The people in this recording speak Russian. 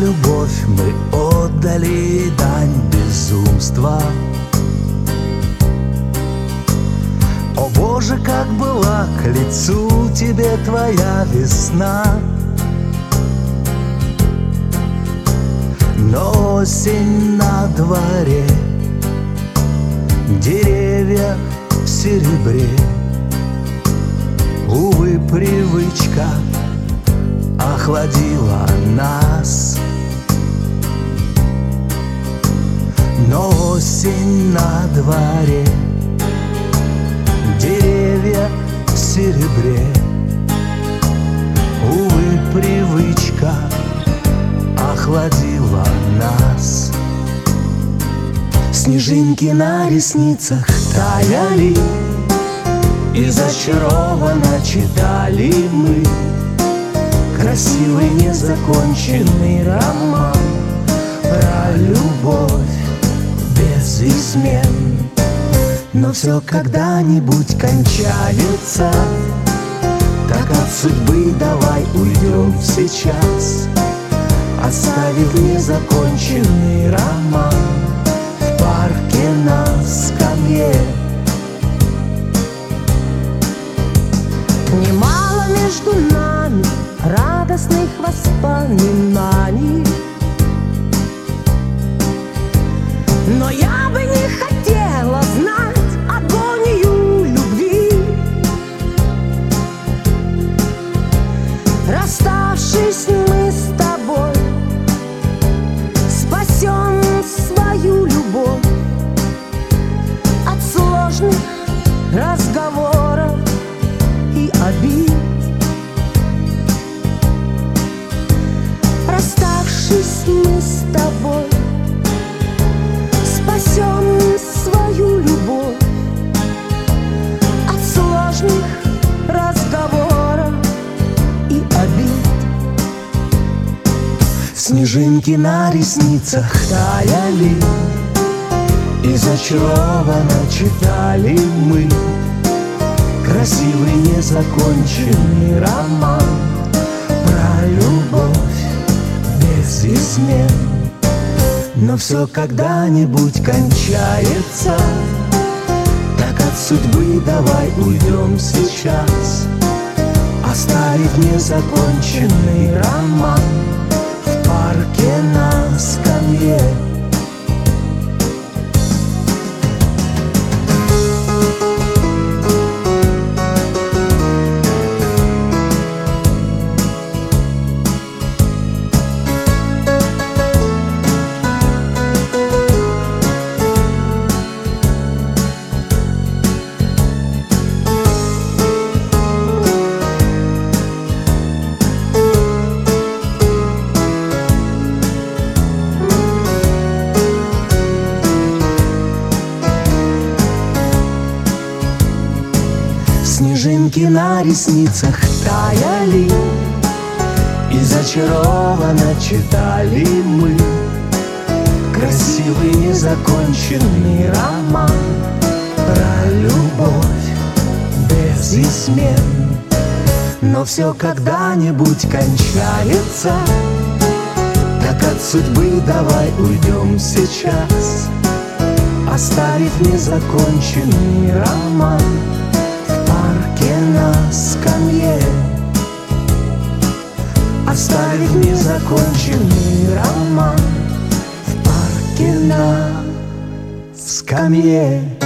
любовь мы отдали дань безумства. О Боже, как была к лицу тебе твоя весна. Но осень на дворе, деревья в серебре. Увы, привычка охладила нас. Но осень на дворе, деревья в серебре. Увы, привычка охладила нас. Снежинки на ресницах таяли, и зачарованно читали мы красивый незаконченный роман про любовь без измен. Но все когда-нибудь кончается, так от судьбы давай уйдем сейчас, оставив незаконченный роман в парке на скамье. Немало между нами радостных воспоминаний, но я бы не хотела знать агонию любви. Расставшись мы с тобой, спасем свою любовь от сложных разговоров и обид. Расставшись мы с тобой, спасем свою любовь от сложных разговоров и обид. Снежинки на ресницах таяли, и зачарованно читали мы красивый незаконченный роман про любовь без измен. Но все когда-нибудь кончается, так от судьбы давай уйдем сейчас, оставив незаконченный роман в парке на скамье. Снежинки на ресницах таяли, и зачарованно читали мы красивый незаконченный роман про любовь без измен. Но все когда-нибудь кончается, так от судьбы давай уйдем сейчас, оставив незаконченный роман на скамье. Оставив незаконченный роман в парке на скамье.